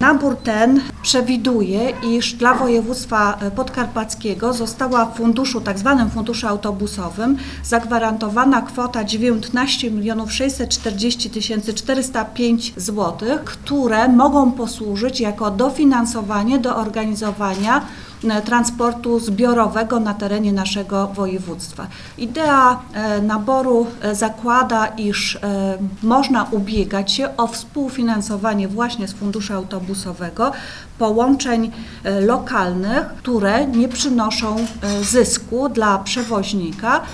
Nabór ten przewiduje, iż dla województwa podkarpackiego została w funduszu, tzw. funduszu autobusowym, zagwarantowana kwota 19 640 405 zł, które mogą posłużyć jako dofinansowanie do organizowania transportu zbiorowego na terenie naszego województwa. Idea naboru zakłada, iż można ubiegać się o współfinansowanie właśnie z funduszu autobusowego połączeń lokalnych, które nie przynoszą zysku dla przewoźnika.